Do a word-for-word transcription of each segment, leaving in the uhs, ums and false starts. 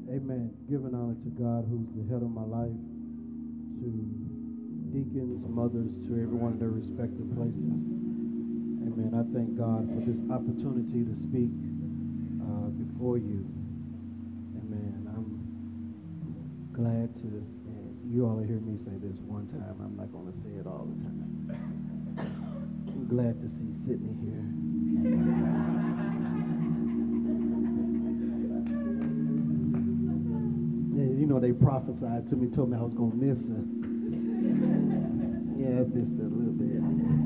Amen. Giving honor to God who's the head of my life, to deacons, mothers, to everyone in their respective places. Amen. I thank God for this opportunity to speak uh, before you. Amen. I'm glad to, and you all hear me say this one time. I'm not going to say it all the time. I'm glad to see Sydney here. You know, they prophesied to me, told me I was going to miss her. Yeah, I missed her a little bit.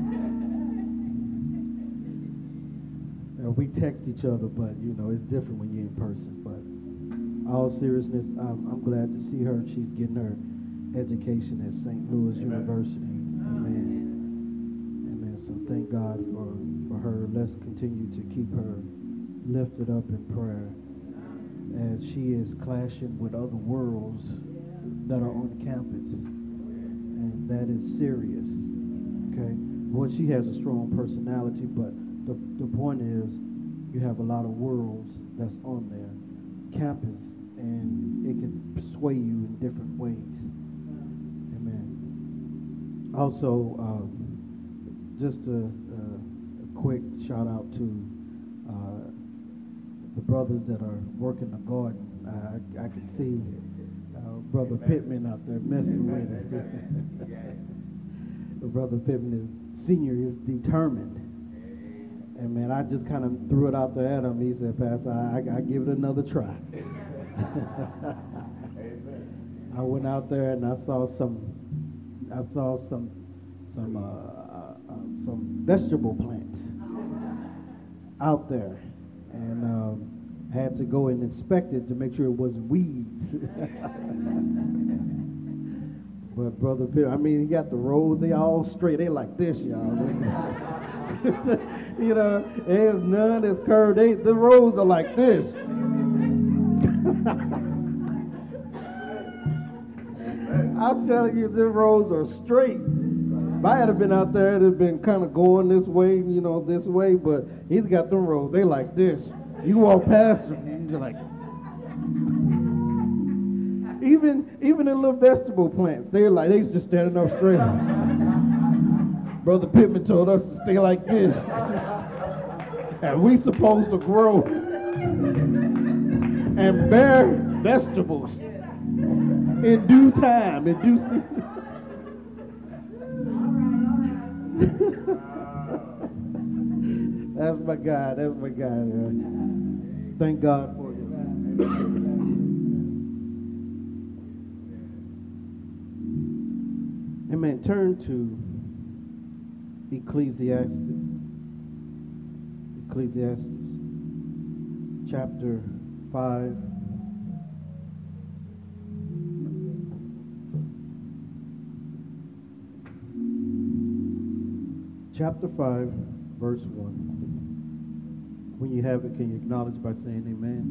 Uh, we text each other, but, you know, it's different when you're in person. But all seriousness, I'm, I'm glad to see her. She's getting her education at Saint Louis Amen. University. Amen. Amen. So thank God for, for her. Let's continue to keep her lifted up in prayer, as she is clashing with other worlds that are on campus. And that is serious. Okay? Well, she has a strong personality, but the, the point is you have a lot of worlds that's on there, campus, and it can sway you in different ways. Amen. Also, um, just a, a, a quick shout out to uh, the brothers that are working the garden. I, I can see uh, Brother Pittman out there messing with it. The Brother Pittman is senior, is determined. And man, I just kind of threw it out there at him. He said, Pastor, I, I, I give it another try. I went out there and I saw some, I saw some, some, uh, uh, uh, some vegetable plants out there. And um, had to go and inspect it to make sure it wasn't weeds. But Brother Bill, I mean, he got the rows, they all straight. They like this, y'all. You know, there's none that's curved. They, the rows are like this. I'm telling you, the rows are straight. If I had been out there, it'd have been kind of going this way, you know, this way, but he's got them rows. They like this. You walk past them, and you're like, even even the little vegetable plants, they're like, they just standing up straight. Brother Pittman told us to stay like this. And we supposed to grow and bear vegetables in due time, in due season. That's my God. That's my God. Yeah. Thank God for you. Amen. Turn to Ecclesiastes. Ecclesiastes chapter five. Chapter five, verse one. When you have it, can you acknowledge by saying amen?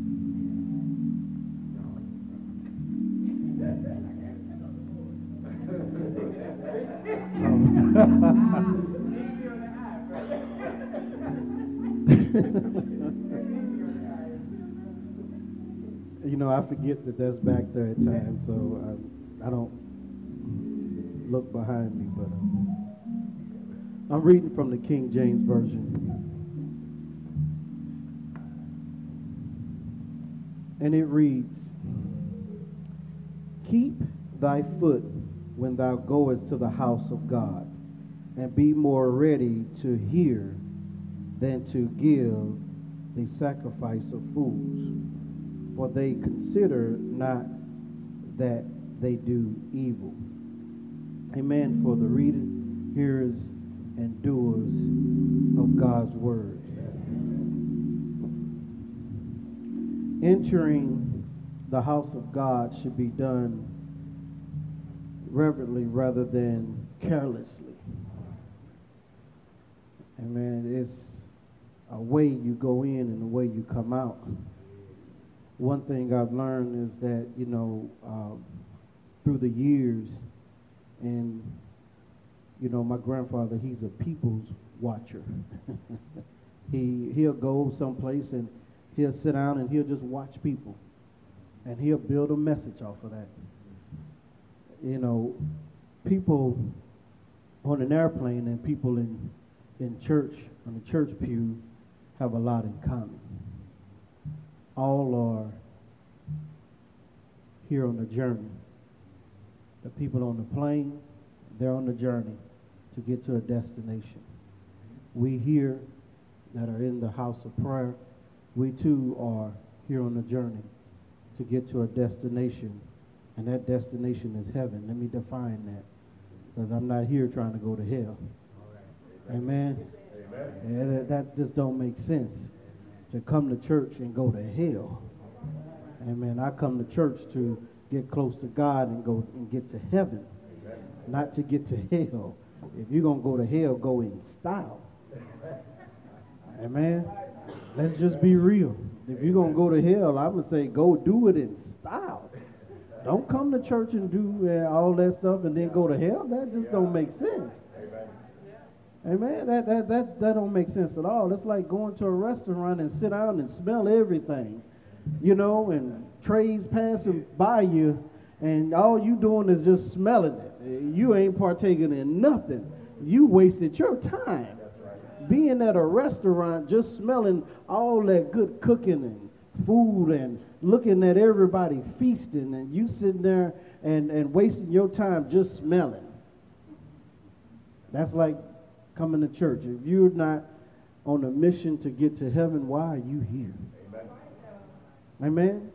You know, I forget that that's back there at times, so I, I don't look behind me, but uh, I'm reading from the King James Version. And it reads, "Keep thy foot when thou goest to the house of God, and be more ready to hear than to give the sacrifice of fools. For they consider not that they do evil." Amen. For the reading, hearers, and doers of God's word. Entering the house of God should be done reverently rather than carelessly. Amen. It's a way you go in and a way you come out. One thing I've learned is that, you know, uh, through the years, and, you know, my grandfather, he's a people's watcher. he, he'll go someplace and he'll sit down and he'll just watch people. and he'll build a message off of that. You know, people on an airplane and people in in church, on the church pew, have a lot in common. All are here on the journey. The people on the plane, they're on the journey to get to a destination. We here that are in the house of prayer, we too are here on the journey to get to a destination, and that destination is heaven. Let me define that, because I'm not here trying to go to hell. Right. Amen? Amen. And that, that just don't make sense, to come to church and go to hell. Amen. I come to church to get close to God and go and get to heaven, Amen. Not to get to hell. If you're going to go to hell, go in style. Amen. Let's just be real. If you're going to go to hell, I would say go do it in style. Don't come to church and do uh, all that stuff and then go to hell. That just don't make sense. Amen. That, that, that, that don't make sense at all. It's like going to a restaurant and sit down and smell everything, you know, and trays passing by you, and all you doing is just smelling it. You ain't partaking in nothing. You wasted your time. Being at a restaurant, just smelling all that good cooking and food and looking at everybody feasting, and you sitting there and, and wasting your time just smelling. That's like coming to church. If you're not on a mission to get to heaven, why are you here? Amen. Amen?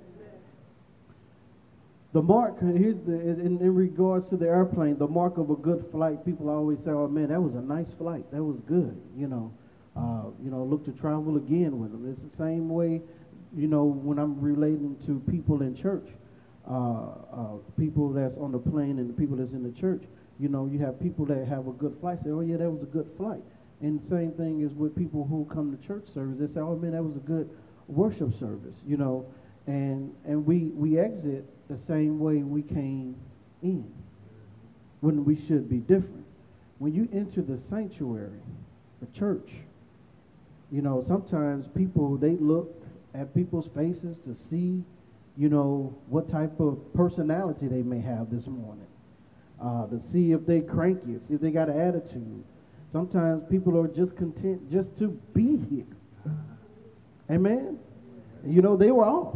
The mark, here's the, in, in regards to the airplane, the mark of a good flight, people always say, oh man, that was a nice flight. That was good, you know. Uh, you know, look to travel again with them. It's the same way, you know, when I'm relating to people in church, uh, uh, people that's on the plane and the people that's in the church. You know, you have people that have a good flight, say, oh yeah, that was a good flight. And the same thing is with people who come to church service. They say, oh man, that was a good worship service, you know. And and we, we exit the same way we came in, when we should be different. When you enter the sanctuary, the church, you know, sometimes people, they look at people's faces to see, you know, what type of personality they may have this morning, uh, to see if they cranky, see if they got an attitude. Sometimes people are just content just to be here. Amen? You know, they were off.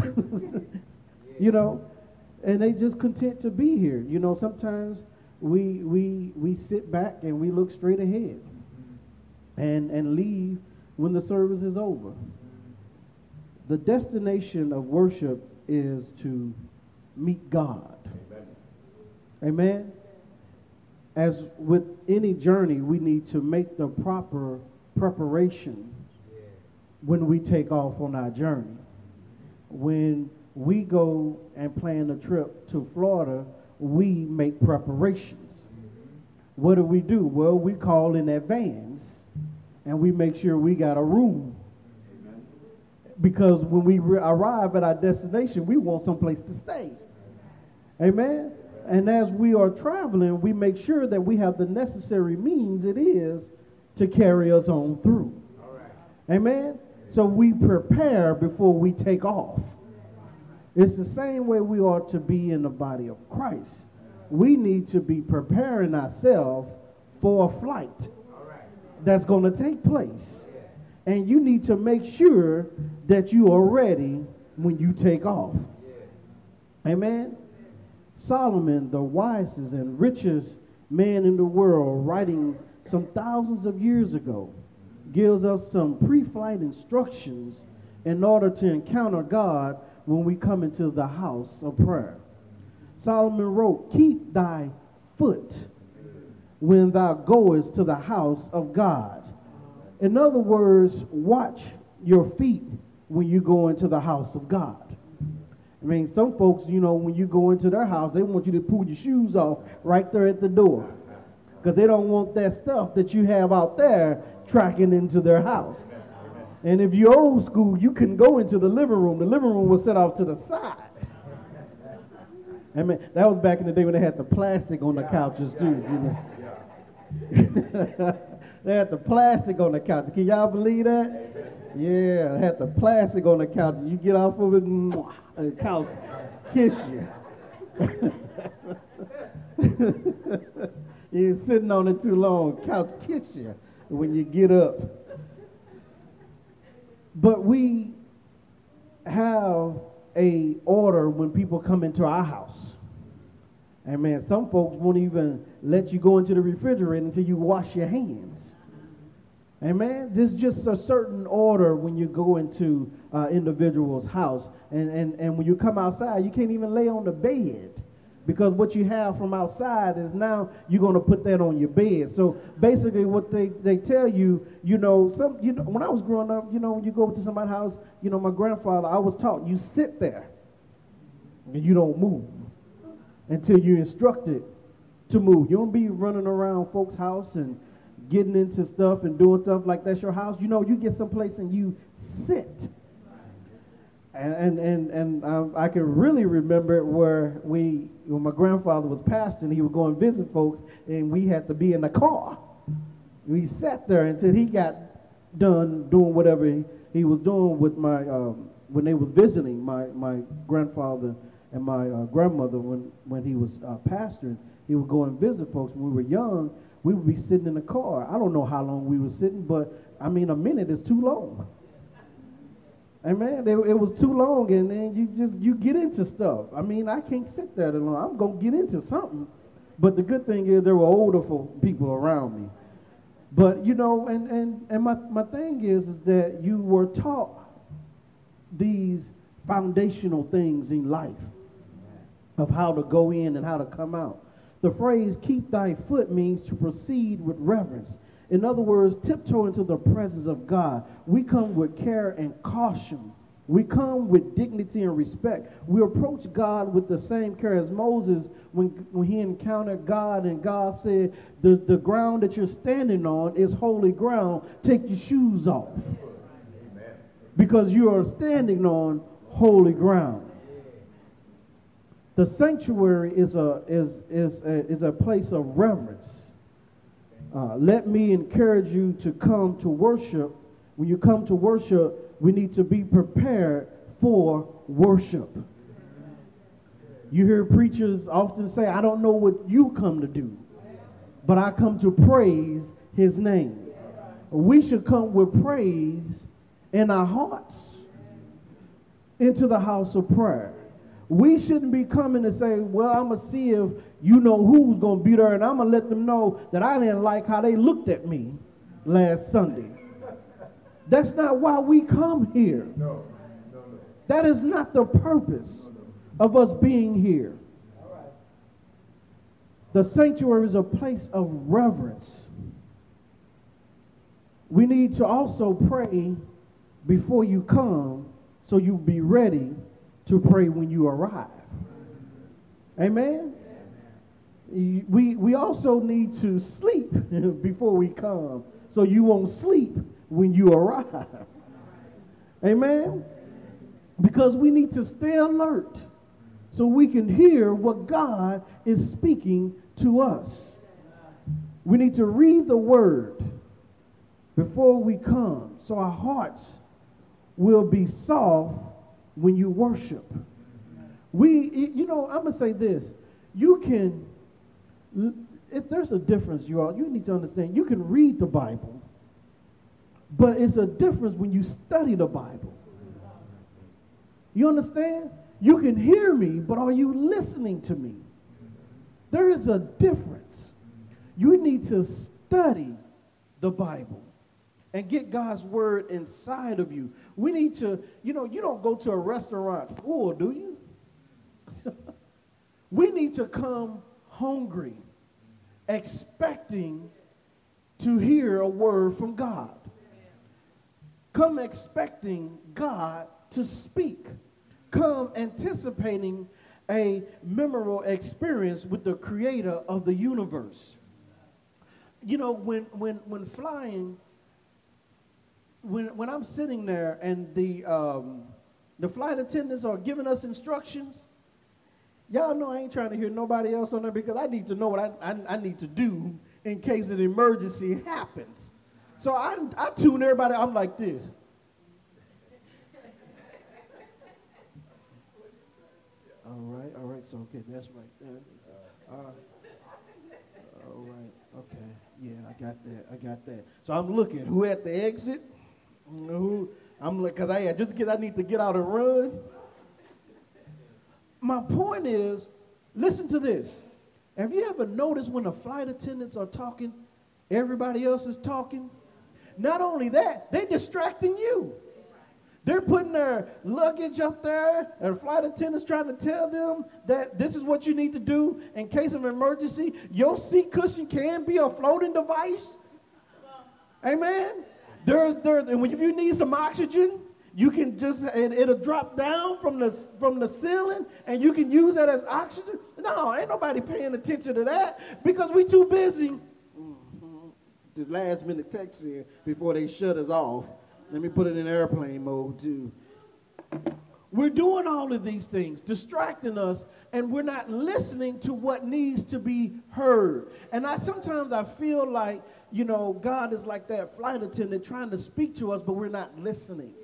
You know, and they just content to be here. You know, sometimes we we we sit back and we look straight ahead and and leave when the service is over. The destination of worship is to meet God. Amen. Amen. As with any journey, we need to make the proper preparation when we take off on our journey. When we go and plan a trip to Florida, we make preparations. What do we do? Well, we call in advance and we make sure we got a room. Amen. Because when we re- arrive at our destination, we want someplace to stay. Amen? And as we are traveling, we make sure that we have the necessary means it is to carry us on through. All right. Amen? So we prepare before we take off. It's the same way we ought to be in the body of Christ. We need to be preparing ourselves for a flight that's going to take place. And you need to make sure that you are ready when you take off. Amen? Solomon, the wisest and richest man in the world, writing some thousands of years ago, gives us some pre-flight instructions in order to encounter God when we come into the house of prayer. Solomon wrote, keep thy foot when thou goest to the house of God. In other words, watch your feet when you go into the house of God. I mean, some folks, you know, when you go into their house, they want you to pull your shoes off right there at the door, because they don't want that stuff that you have out there tracking into their house. And if you're old school, you couldn't go into the living room. The living room was set off to the side. I mean, that was back in the day when they had the plastic on the couches too. You know? They had the plastic on the couch. Can y'all believe that? Yeah, had the plastic on the couch. You get off of it, mwah, the couch kiss you. You're sitting on it too long, couch kiss you when you get up. But we have a order when people come into our house. And man, some folks won't even let you go into the refrigerator until you wash your hands. Amen. There's just a certain order when you go into uh, individual's house. And, and, and when you come outside, you can't even lay on the bed. Because what you have from outside is now you're going to put that on your bed. So basically what they, they tell you, you know, some you know, when I was growing up, you know, when you go to somebody's house, you know, my grandfather, I was taught, you sit there and you don't move until you're instructed to move. You don't be running around folks' house and getting into stuff and doing stuff like that's your house. You know, you get someplace and you sit. And and and, and um, I can really remember where we, when my grandfather was pastoring, he would go and visit folks, and we had to be in the car. We sat there until he got done doing whatever he, he was doing with my, um, when they was visiting my, my grandfather and my uh, grandmother when, when he was uh, pastoring. He would go and visit folks. When we were young, we would be sitting in the car. I don't know how long we were sitting, but I mean, a minute is too long. Amen. It, it was too long, and then you just you get into stuff. I mean, I can't sit there that long. I'm gonna get into something. But the good thing is there were older folk, people around me. But you know, and and and my my thing is is that you were taught these foundational things in life of how to go in and how to come out. The phrase "keep thy foot" means to proceed with reverence. In other words, tiptoe into the presence of God. We come with care and caution. We come with dignity and respect. We approach God with the same care as Moses when, when he encountered God, and God said, the, the ground that you're standing on is holy ground. Take your shoes off. Amen. Because you are standing on holy ground. The sanctuary is a, is, is a, is a place of reverence. Uh, let me encourage you to come to worship. When you come to worship, we need to be prepared for worship. You hear preachers often say, I don't know what you come to do, but I come to praise his name. We should come with praise in our hearts into the house of prayer. We shouldn't be coming to say, well, I'm going to see if you know who's going to be there, and I'm going to let them know that I didn't like how they looked at me last Sunday. That's not why we come here. No, no, no. That is not the purpose of us being here. The sanctuary is a place of reverence. We need to also pray before you come so you be ready to pray when you arrive. Amen? We, we also need to sleep before we come so you won't sleep when you arrive. Amen? Because we need to stay alert so we can hear what God is speaking to us. We need to read the word before we come so our hearts will be soft when you worship. We, you know, I'm going to say this. You can, if there's a difference, you all, you need to understand, you can read the Bible, but it's a difference when you study the Bible. You understand? You can hear me, but are you listening to me? There is a difference. You need to study the Bible and get God's word inside of you. We need to, you know, you don't go to a restaurant full, do you? We need to come hungry, expecting to hear a word from God. Come expecting God to speak. Come anticipating a memorable experience with the creator of the universe. You know, when when when flying, when when I'm sitting there and the um, the flight attendants are giving us instructions, y'all know I ain't trying to hear nobody else on there because I need to know what I I, I need to do in case an emergency happens. So I I tune everybody. I'm like this. All right, all right. So, okay, that's right there. Uh, all right, okay. Yeah, I got that. I got that. So I'm looking. Who at the exit? Who? I'm like, cause I just because I need to get out and run. My point is, listen to this. Have you ever noticed when the flight attendants are talking, everybody else is talking? Not only that, they're distracting you. They're putting their luggage up there, and the flight attendant's trying to tell them that this is what you need to do in case of emergency. Your seat cushion can be a floating device. Amen? There's, there's, and if you need some oxygen, you can just, it, it'll drop down from the, from the ceiling, and you can use that as oxygen. No, ain't nobody paying attention to that because we too busy. Mm-hmm. This last minute text in before they shut us off. Let me put it in airplane mode too. We're doing all of these things, distracting us, and we're not listening to what needs to be heard. And I sometimes I feel like, you know, God is like that flight attendant trying to speak to us, but we're not listening.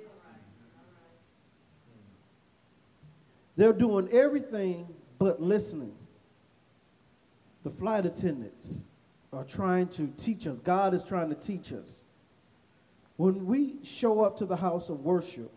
They're doing everything but listening. The flight attendants are trying to teach us. God is trying to teach us. When we show up to the house of worship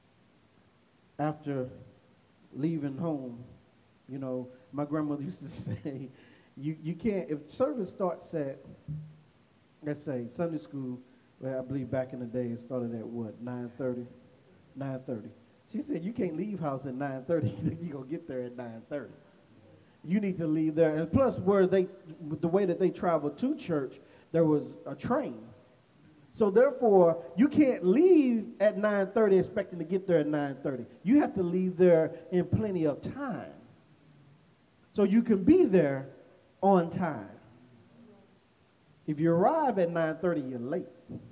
after leaving home, you know, my grandmother used to say, you, you can't, if service starts at, let's say, Sunday school, well, I believe back in the day it started at what, nine thirty? nine thirty. She said, you can't leave house at nine thirty. You're going to get there at nine thirty. You need to leave there. And plus, where they, the way that they traveled to church, there was a train. So therefore, you can't leave at nine thirty expecting to get there at nine thirty. You have to leave there in plenty of time so you can be there on time. If you arrive at nine thirty, you're late.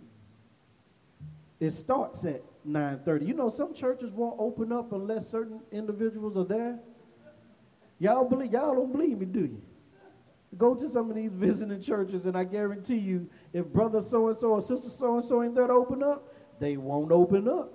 It starts at nine thirty. You know, some churches won't open up unless certain individuals are there. Y'all believe, y'all don't believe me, do you? Go to some of these visiting churches, and I guarantee you, if brother so-and-so or sister so-and-so ain't there to open up, they won't open up.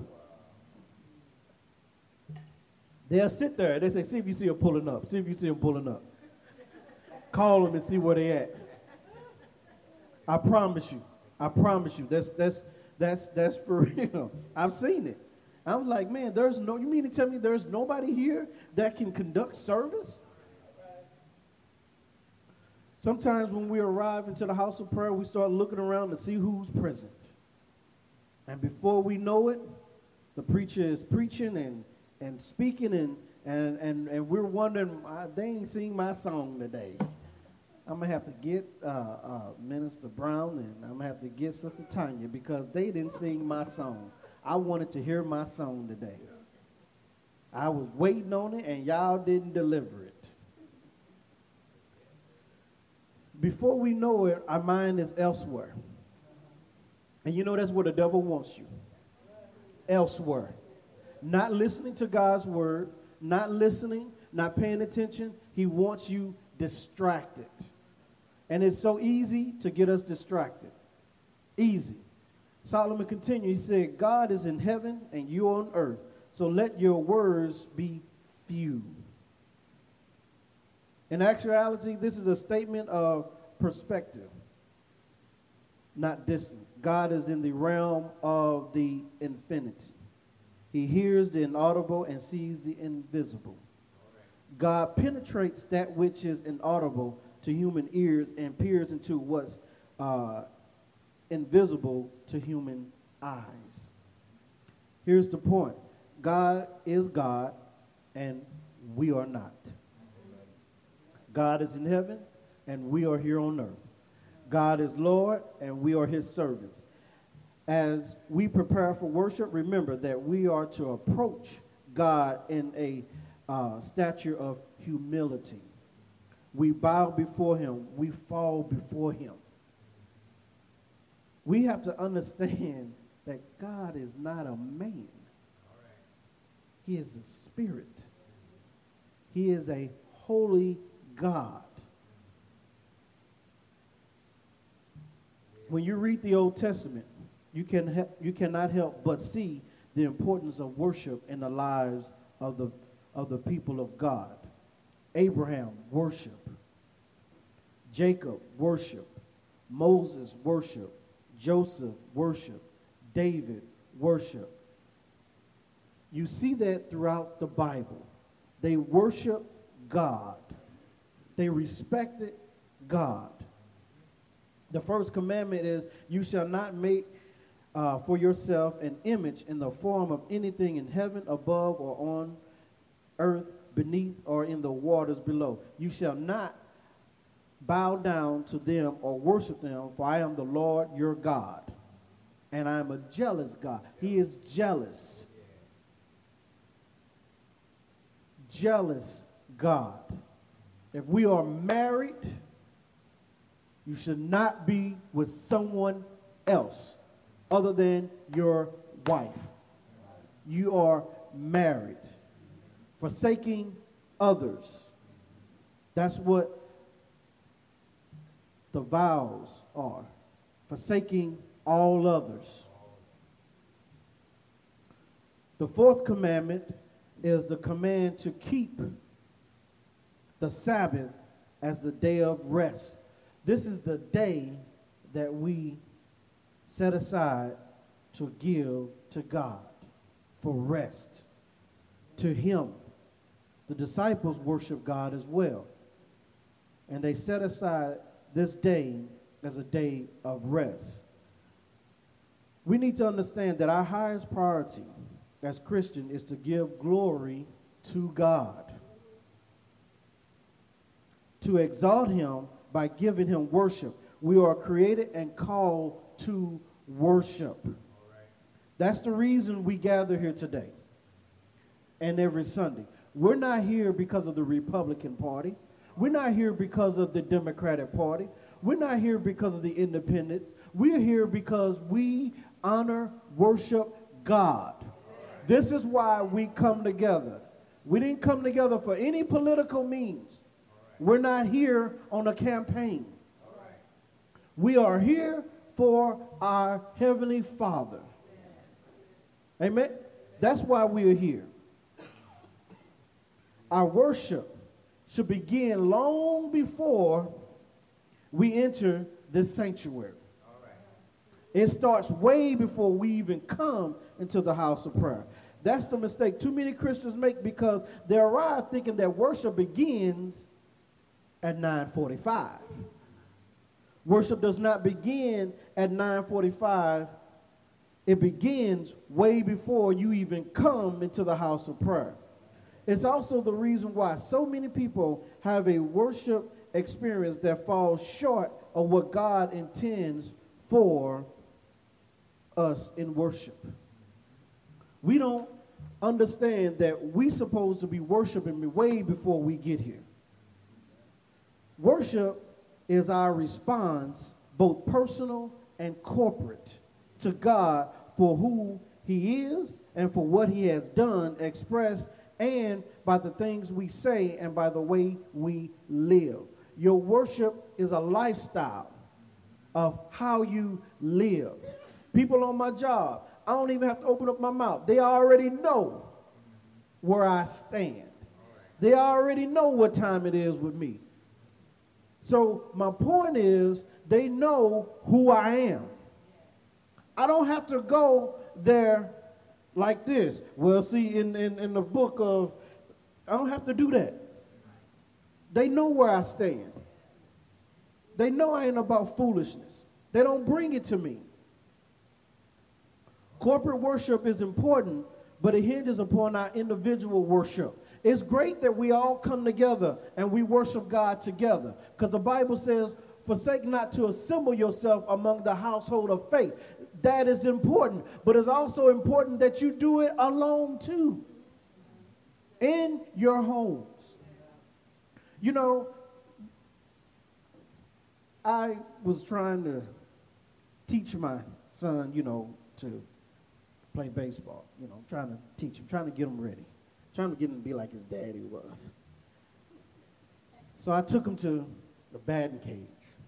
They'll sit there. They say, see if you see them pulling up. See if you see them pulling up. Call them and see where they at. I promise you. I promise you. That's that's that's that's for real. I've seen it. I was like, man, there's no, you mean to tell me there's nobody here that can conduct service? Sometimes when we arrive into the house of prayer, we start looking around to see who's present. And before we know it, the preacher is preaching and, and speaking, and, and, and, and we're wondering, uh, they ain't sing my song today. I'm going to have to get uh, uh, Minister Brown, and I'm going to have to get Sister Tanya, because they didn't sing my song. I wanted to hear my song today. I was waiting on it, and y'all didn't deliver it. Before we know it, our mind is elsewhere. And you know that's where the devil wants you. Elsewhere. Not listening to God's word, not listening, not paying attention. He wants you distracted. And it's so easy to get us distracted. Easy. Solomon continued, he said, God is in heaven and you on earth, so let your words be few. In actuality, this is a statement of perspective, not distance. God is in the realm of the infinity. He hears the inaudible and sees the invisible. God penetrates that which is inaudible to human ears and peers into what's uh, invisible to human eyes. Here's the point. God is God, and we are not. God is in heaven, and we are here on earth. God is Lord, and we are his servants. As we prepare for worship, remember that we are to approach God in a uh, stature of humility. We bow before him. We fall before him. We have to understand that God is not a man. He is a spirit. He is a holy God. When you read the Old Testament, you can he- you cannot help but see the importance of worship in the lives of the of the people of God. Abraham, worship. Jacob, worship. Moses, worship. Joseph, worship. David, worship. You see that throughout the Bible. They worship God. They respected God. The first commandment is, you shall not make uh, for yourself an image in the form of anything in heaven above or on earth beneath or in the waters below. You shall not bow down to them or worship them, for I am the Lord your God, and I am a jealous God. He is jealous. Jealous God. If we are married, you should not be with someone else other than your wife. You are married. Forsaking others. That's what the vows are. Forsaking all others. The fourth commandment is the command to keep the Sabbath as the day of rest. This is the day that we set aside to give to God for rest, to Him. The disciples worship God as well, and they set aside this day as a day of rest. We need to understand that our highest priority as Christians is to give glory to God, to exalt Him by giving Him worship. We are created and called to worship. All right. That's the reason we gather here today and every Sunday. We're not here because of the Republican Party. We're not here because of the Democratic Party. We're not here because of the Independents. We're here because we honor, worship God. Right. This is why we come together. We didn't come together for any political means. We're not here on a campaign. All right. We are here for our Heavenly Father. Amen? That's why we are here. Our worship should begin long before we enter this sanctuary. All right. It starts way before we even come into the house of prayer. That's the mistake too many Christians make, because they arrive thinking that worship begins at nine forty-five. Worship does not begin at nine forty-five. It begins way before you even come into the house of prayer. It's also the reason why so many people have a worship experience that falls short of what God intends for us in worship. We don't understand that we're supposed to be worshiping way before we get here. Worship is our response, both personal and corporate, to God for who He is and for what He has done, expressed, and by the things we say and by the way we live. Your worship is a lifestyle of how you live. People on my job, I don't even have to open up my mouth. They already know where I stand. They already know what time it is with me. So my point is, they know who I am. I don't have to go there like this. Well, see, in, in, in the book of, I don't have to do that. They know where I stand. They know I ain't about foolishness. They don't bring it to me. Corporate worship is important, but it hinges upon our individual worship. It's great that we all come together and we worship God together, because the Bible says, forsake not to assemble yourself among the household of faith. That is important, but it's also important that you do it alone too, in your homes. You know, I was trying to teach my son, you know, to play baseball. You know, trying to teach him, trying to get him ready, trying to get him to be like his daddy was. So I took him to the batting cage.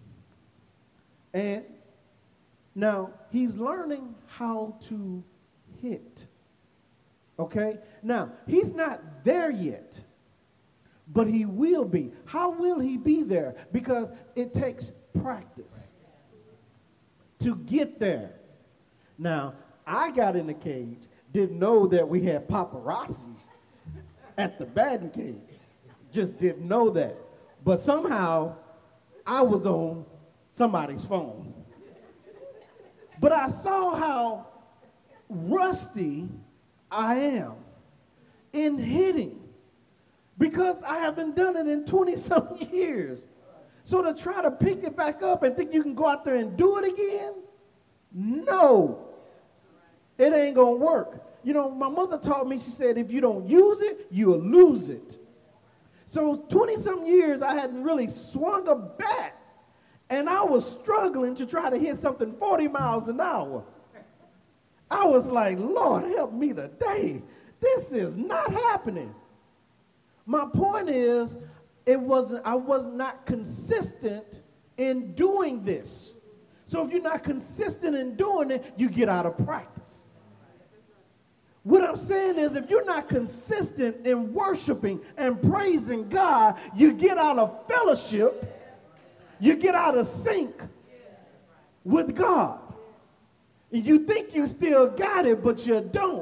And now he's learning how to hit. Okay? Now, he's not there yet, but he will be. How will he be there? Because it takes practice to get there. Now, I got in the cage, didn't know that we had paparazzi at the batting cage. Just didn't know that. But somehow, I was on somebody's phone. But I saw how rusty I am in hitting because I haven't done it in twenty-some years. So to try to pick it back up and think you can go out there and do it again, no, it ain't going to work. You know, my mother taught me, she said, if you don't use it, you'll lose it. So twenty-some years I hadn't really swung a bat, and I was struggling to try to hit something forty miles an hour. I was like, Lord, help me today. This is not happening. My point is, it wasn't, I was not consistent in doing this. So if you're not consistent in doing it, you get out of practice. What I'm saying is, if you're not consistent in worshiping and praising God, you get out of fellowship, you get out of sync with God. And you think you still got it, but you don't.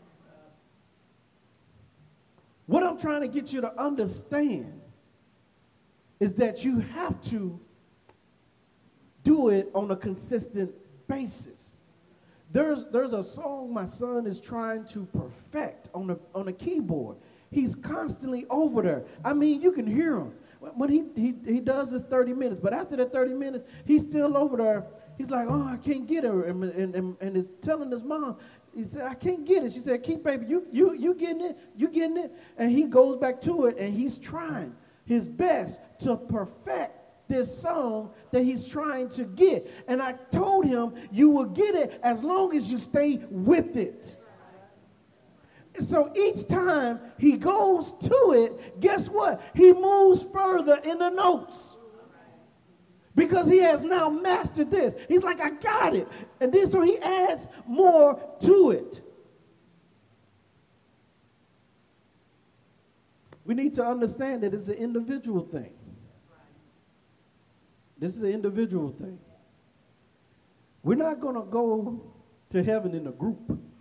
What I'm trying to get you to understand is that you have to do it on a consistent basis. There's, there's a song my son is trying to perfect on the, on the keyboard. He's constantly over there. I mean, you can hear him. When he, he, he does his thirty minutes, but after that thirty minutes, he's still over there. He's like, oh, I can't get her, and, and, and, and is telling his mom, he said, I can't get it. She said, keep, baby, you, you, you getting it? You getting it? And he goes back to it, and he's trying his best to perfect this song that he's trying to get. And I told him, you will get it as long as you stay with it. So each time he goes to it, guess what? He moves further in the notes. Because he has now mastered this. He's like, I got it. And then so he adds more to it. We need to understand that it's an individual thing. This is an individual thing. We're not going to go to heaven in a group.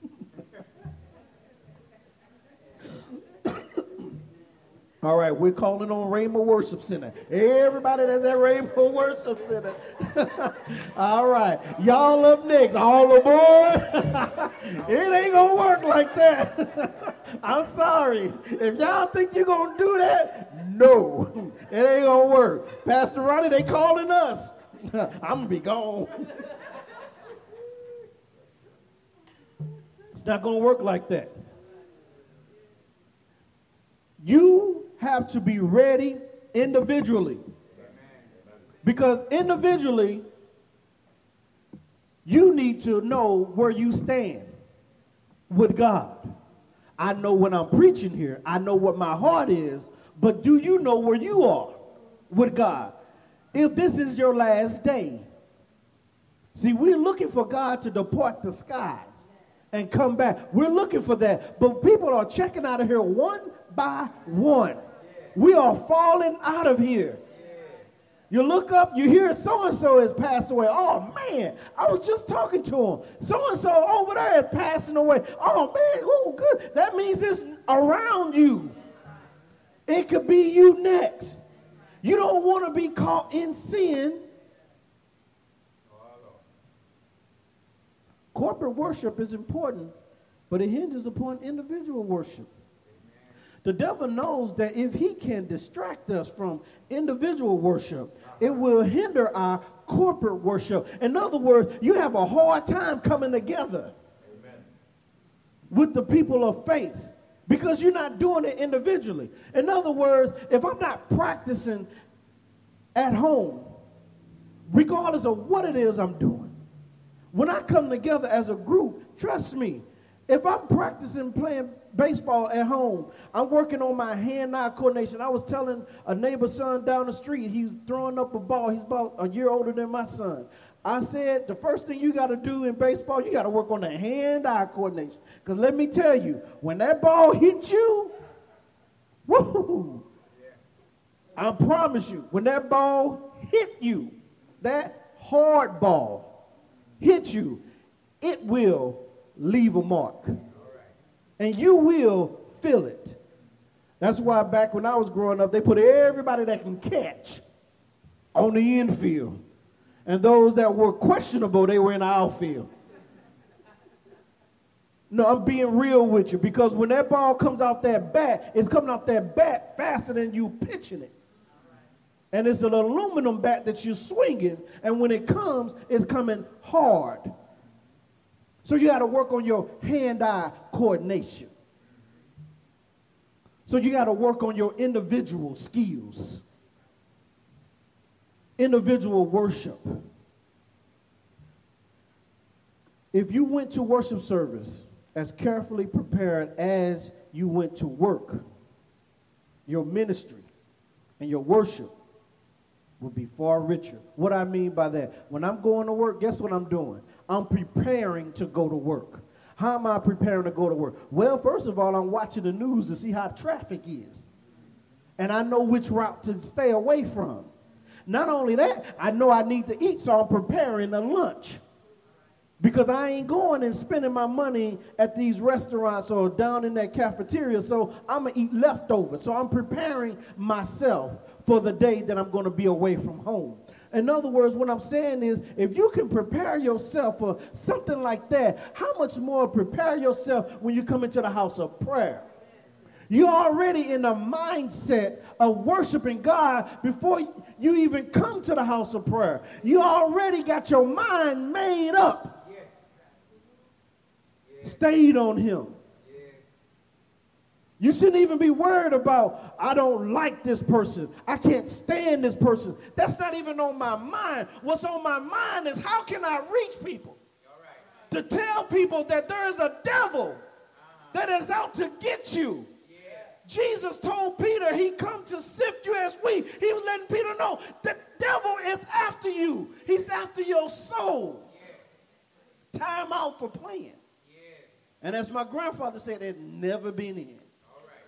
All right, we're calling on Rainbow Worship Center. Everybody that's at Rainbow Worship Center. All right, y'all up next. All aboard. It ain't going to work like that. I'm sorry. If y'all think you're going to do that, no, it ain't going to work. Pastor Ronnie, they calling us. I'm going to be gone. It's not going to work like that. You have to be ready individually. Because individually, you need to know where you stand with God. I know when I'm preaching here, I know what my heart is, but do you know where you are with God? If this is your last day. See, we're looking for God to depart the skies and come back. We're looking for that. But people are checking out of here one by one. We are falling out of here. You look up, you hear so-and-so has passed away. Oh, man, I was just talking to him. So-and-so over there is passing away. Oh, man, oh, good. That means it's around you. It could be you next. You don't want to be caught in sin. Corporate worship is important, but it hinges upon individual worship. The devil knows that if he can distract us from individual worship, it will hinder our corporate worship. In other words, you have a hard time coming together Amen. With the people of faith because you're not doing it individually. In other words, if I'm not practicing at home, regardless of what it is I'm doing, when I come together as a group, trust me, if I'm practicing playing baseball at home, I'm working on my hand-eye coordination. I was telling a neighbor's son down the street, he's throwing up a ball. He's about a year older than my son. I said the first thing you got to do in baseball, you got to work on the hand-eye coordination. Because let me tell you, when that ball hits you, woo, I promise you, when that ball hit you, that hard ball hit you, it will leave a mark. And you will feel it. That's why back when I was growing up, they put everybody that can catch on the infield. And those that were questionable, they were in the outfield. No, I'm being real with you, because when that ball comes off that bat, it's coming off that bat faster than you pitching it. And it's an aluminum bat that you're swinging, and when it comes, it's coming hard. So you got to work on your hand-eye coordination. So you got to work on your individual skills. Individual worship. If you went to worship service as carefully prepared as you went to work, your ministry and your worship would be far richer. What I mean by that, when I'm going to work, guess what I'm doing? I'm preparing to go to work. How am I preparing to go to work? Well, first of all, I'm watching the news to see how traffic is. And I know which route to stay away from. Not only that, I know I need to eat, so I'm preparing a lunch. Because I ain't going and spending my money at these restaurants or down in that cafeteria, so I'm going to eat leftovers. So I'm preparing myself for the day that I'm going to be away from home. In other words, what I'm saying is, if you can prepare yourself for something like that, how much more prepare yourself when you come into the house of prayer? You're already in the mindset of worshiping God before you even come to the house of prayer. You already got your mind made up. Yes. Yes. Stayed on him. Yes. You shouldn't even be worried about, I don't like this person. I can't stand this person. That's not even on my mind. What's on my mind is, how can I reach people? Right. To tell people that there is a devil uh-huh. that is out to get you. Jesus told Peter he come to sift you as wheat. He was letting Peter know the devil is after you. He's after your soul. Yeah. Time out for playing. Yeah. And as my grandfather said, it's never been in. All right.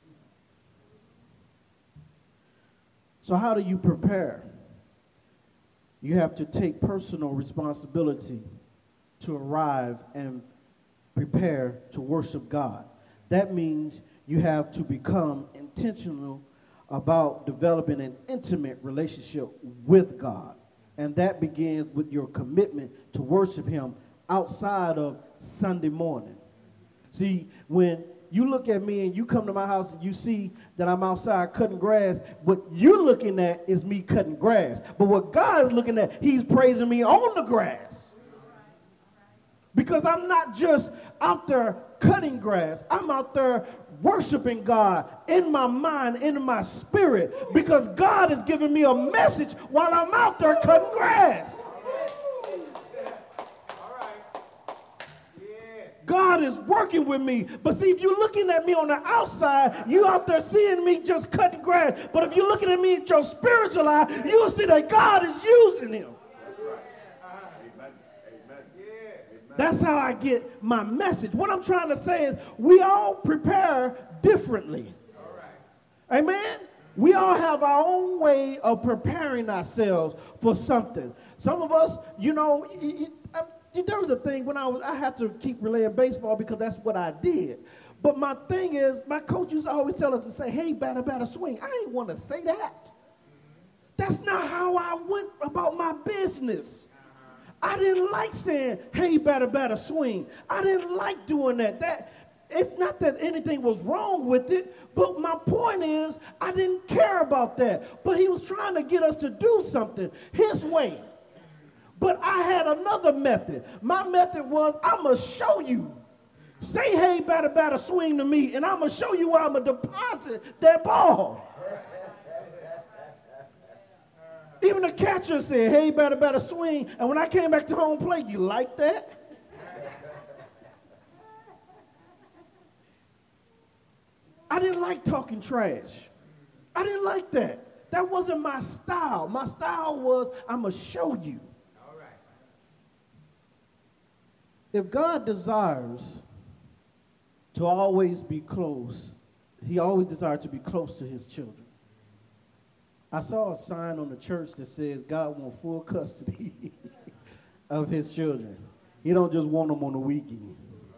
So how do you prepare? You have to take personal responsibility to arrive and prepare to worship God. That means you have to become intentional about developing an intimate relationship with God. And that begins with your commitment to worship him outside of Sunday morning. See, when you look at me and you come to my house and you see that I'm outside cutting grass, what you're looking at is me cutting grass. But what God is looking at, he's praising me on the grass. Because I'm not just out there cutting grass. I'm out there worshiping God in my mind, in my spirit. Because God is giving me a message while I'm out there cutting grass. God is working with me. But see, if you're looking at me on the outside, you out there seeing me just cutting grass. But if you're looking at me with your spiritual eye, you'll see that God is using him. That's how I get my message. What I'm trying to say is, we all prepare differently. All right. Amen? We all have our own way of preparing ourselves for something. Some of us, you know, it, it, there was a thing when I was, I had to keep relaying baseball because that's what I did. But my thing is, my coach used to always tell us to say, hey, batter, batter, swing. I didn't want to say that. That's not how I went about my business. I didn't like saying, hey, batter, batter, swing. I didn't like doing that. That it's not that anything was wrong with it, but my point is, I didn't care about that. But he was trying to get us to do something his way. But I had another method. My method was, I'm going to show you. Say, hey, batter, batter, swing to me, and I'm going to show you where I'm going to deposit that ball. Even the catcher said, hey, batter, batter, swing. And when I came back to home plate, you like that? I didn't like talking trash. I didn't like that. That wasn't my style. My style was, I'm going to show you. All right. If God desires to always be close, he always desires to be close to his children. I saw a sign on the church that says God wants full custody of his children. He don't just want them on the weekend.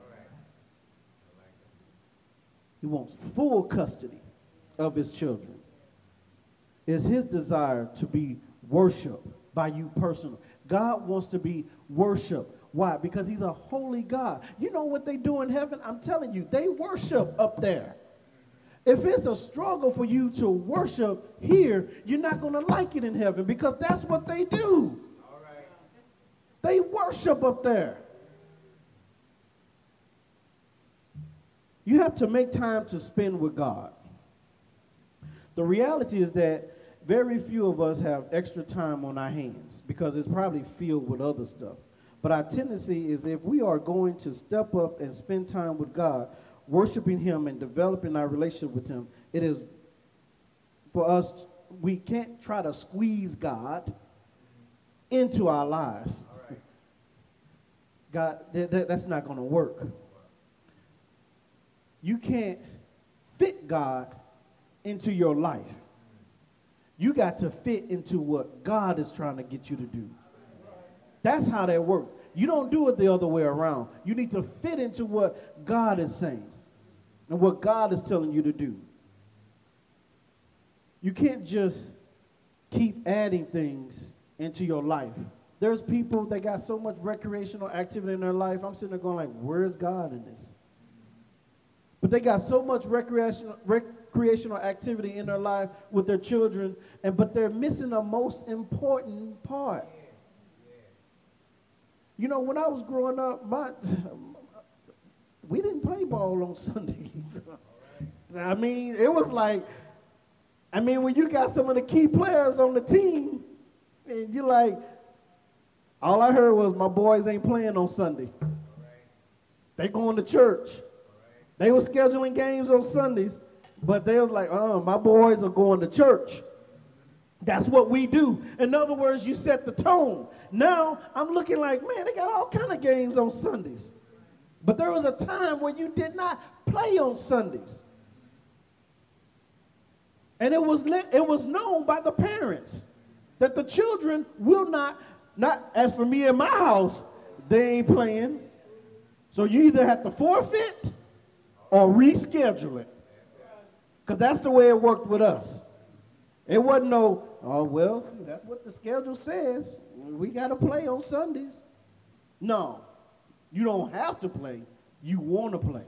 He wants full custody of his children. It's his desire to be worshiped by you personally. God wants to be worshiped. Why? Because he's a holy God. You know what they do in heaven? I'm telling you, they worship up there. If it's a struggle for you to worship here, you're not going to like it in heaven because that's what they do. All right. They worship up there. You have to make time to spend with God. The reality is that very few of us have extra time on our hands because it's probably filled with other stuff. But our tendency is if we are going to step up and spend time with God, worshiping him and developing our relationship with him, it is for us, we can't try to squeeze God into our lives. All right. God, that, that, that's not going to work. You can't fit God into your life. You got to fit into what God is trying to get you to do. That's how that works. You don't do it the other way around. You need to fit into what God is saying and what God is telling you to do. You can't just keep adding things into your life. There's people that got so much recreational activity in their life. I'm sitting there going like, where's God in this? But they got so much recreational recreational activity in their life with their children, and but they're missing the most important part. You know, when I was growing up, my we didn't play ball on Sunday. I mean, it was like, I mean, when you got some of the key players on the team, and you're like, all I heard was my boys ain't playing on Sunday. They going to church. They were scheduling games on Sundays, but they was like, oh, my boys are going to church. That's what we do. In other words, you set the tone. Now, I'm looking like, man, they got all kind of games on Sundays. But there was a time when you did not play on Sundays. And it was it was known by the parents that the children will not, not as for me in my house, they ain't playing. So you either have to forfeit or reschedule it. Because that's the way it worked with us. It wasn't no, oh, well, that's what the schedule says. We got to play on Sundays. No, you don't have to play. You want to play.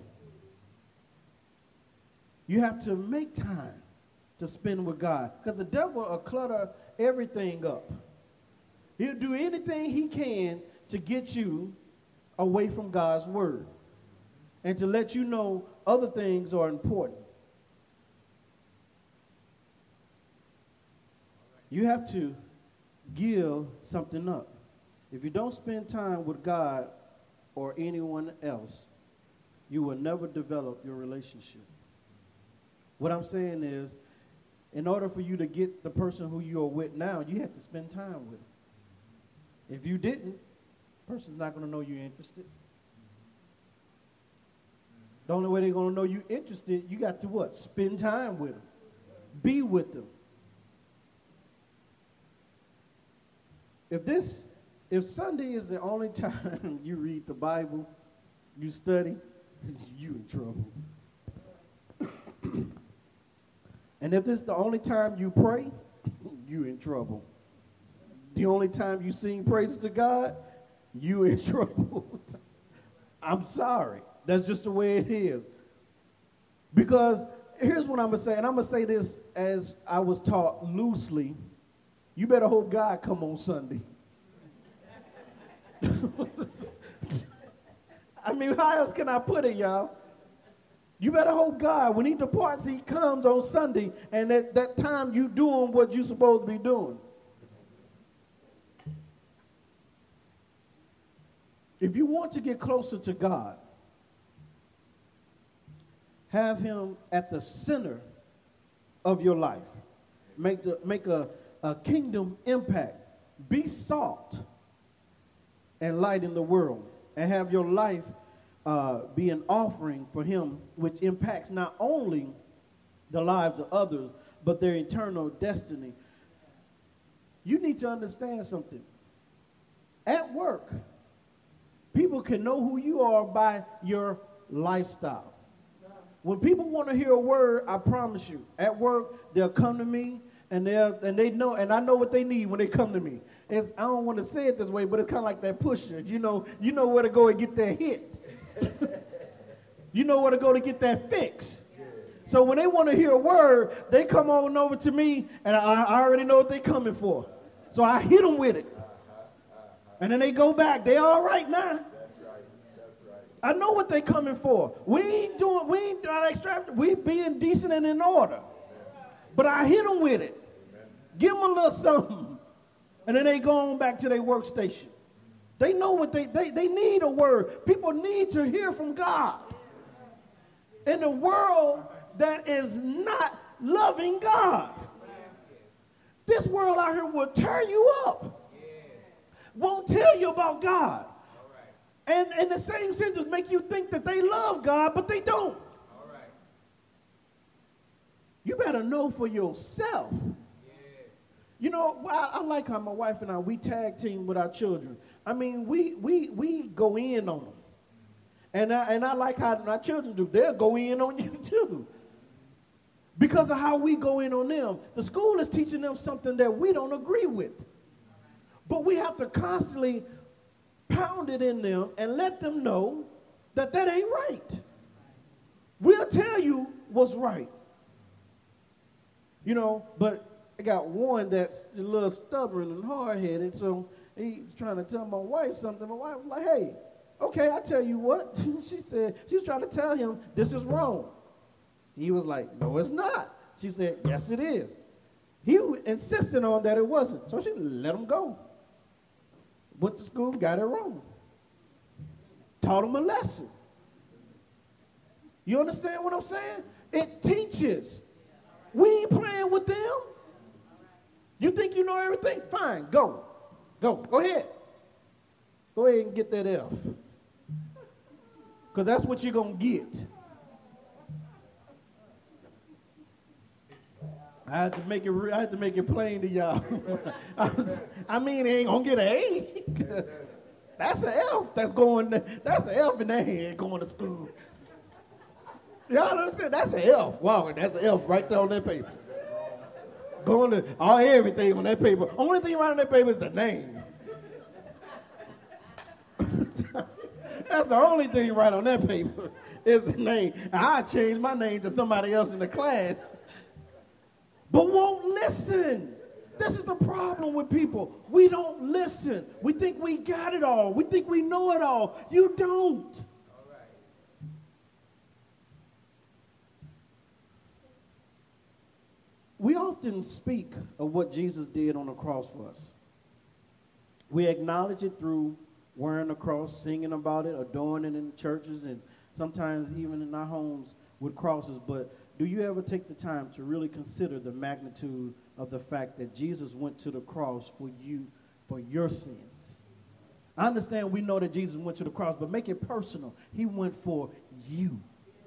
You have to make time to spend with God. Because the devil will clutter everything up. He'll do anything he can to get you away from God's word and to let you know other things are important. You have to give something up. If you don't spend time with God or anyone else, you will never develop your relationship. What I'm saying is, in order for you to get the person who you are with now, you have to spend time with them. If you didn't, the person's not going to know you're interested. The only way they're going to know you're interested, you got to what? Spend time with them. Be with them. If this, if Sunday is the only time you read the Bible, you study, you in trouble. And if this is the only time you pray, you in trouble. The only time you sing praises to God, you in trouble. I'm sorry. That's just the way it is. Because here's what I'm going to say, and I'm going to say this as I was taught loosely. You better hope God come on Sunday. I mean, how else can I put it, y'all? You better hope God, when he departs, he comes on Sunday, and at that time you doing what you're supposed to be doing. If you want to get closer to God, have him at the center of your life. Make, the, make a, a kingdom impact. Be salt and light in the world. and have your life uh, be an offering for him, which impacts not only the lives of others, but their eternal destiny. You need to understand something. At work, people can know who you are by your lifestyle. When people want to hear a word, I promise you, at work, they'll come to me, and they and they know, and I know what they need when they come to me. It's, I don't want to say it this way, but it's kind of like that pusher. You know, you know where to go and get that hit. You know where to go to get that fix. So when they want to hear a word, they come on over to me, and I, I already know what they're coming for. So I hit them with it. And then they go back. They all right now. That's right. That's right. I know what they're coming for. We ain't doing, we ain't doing extravagant. We being decent and in order. But I hit them with it. Amen. Give them a little something. And then they go on back to their workstation. They know what they, they, they need a word. People need to hear from God. In a world that is not loving God. This world out here will tear you up. Won't tell you about God. And in the same sentence make you think that they love God, but they don't. You better know for yourself. You know, I, I like how my wife and I, we tag team with our children. I mean, we we we go in on them. And I, and I like how my children do. They'll go in on you too. Because of how we go in on them. The school is teaching them something that we don't agree with. But we have to constantly pound it in them and let them know that that ain't right. We'll tell you what's right. You know, but I got one that's a little stubborn and hard-headed, so he's trying to tell my wife something. My wife was like, hey, okay, I tell you what. She said, she was trying to tell him this is wrong. He was like, no, it's not. She said, yes, it is. He insisted on that it wasn't, so she let him go. Went to school, got it wrong. Taught him a lesson. You understand what I'm saying? It teaches. We ain't playing with them. You think you know everything? Fine, go. Go. Go ahead. Go ahead and get that F. Because that's what you're going to get. I had to make it. I had to make it plain to y'all. I, was, I mean, they ain't gonna get an A. That's an F. That's going. That's an F in their head going to school. Y'all understand? That's an F. Wow, that's an F right there on that paper. Going to all everything on that paper. Only thing right on that paper is the name. That's the only thing right on that paper is the name. I changed my name to somebody else in the class. But won't listen. This is the problem with people. We don't listen. We think we got it all. We think we know it all. You don't. All right. We often speak of what Jesus did on the cross for us. We acknowledge it through wearing the cross, singing about it, adoring it in churches, and sometimes even in our homes with crosses. But do you ever take the time to really consider the magnitude of the fact that Jesus went to the cross for you, for your sins? I understand we know that Jesus went to the cross, but make it personal. He went for you.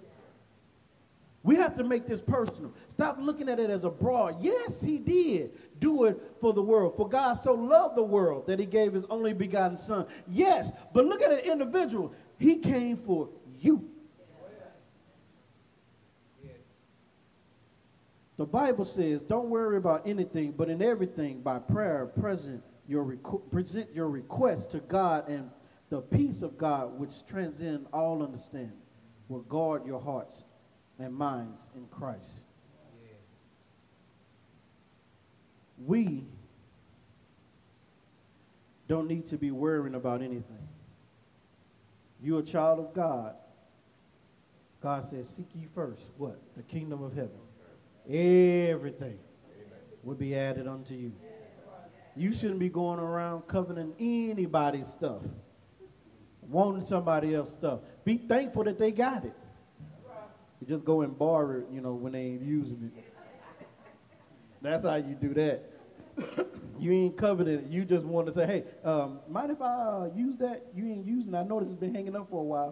We have to make this personal. Stop looking at it as a broad. Yes, he did do it for the world. For God so loved the world that he gave his only begotten son. Yes, but look at an individual. He came for you. The Bible says, don't worry about anything, but in everything, by prayer, present your requ- present your request to God, and the peace of God, which transcends all understanding, will guard your hearts and minds in Christ. Yeah. We don't need to be worrying about anything. You're a child of God. God says, seek ye first, what? The kingdom of heaven. Everything will be added unto you. You shouldn't be going around coveting anybody's stuff, wanting somebody else's stuff. Be thankful that they got it. You just go and borrow it, you know, when they ain't using it. That's how you do that. You ain't coveted it. You just want to say, hey, um, mind if I uh, use that? You ain't using it. I notice it's been hanging up for a while.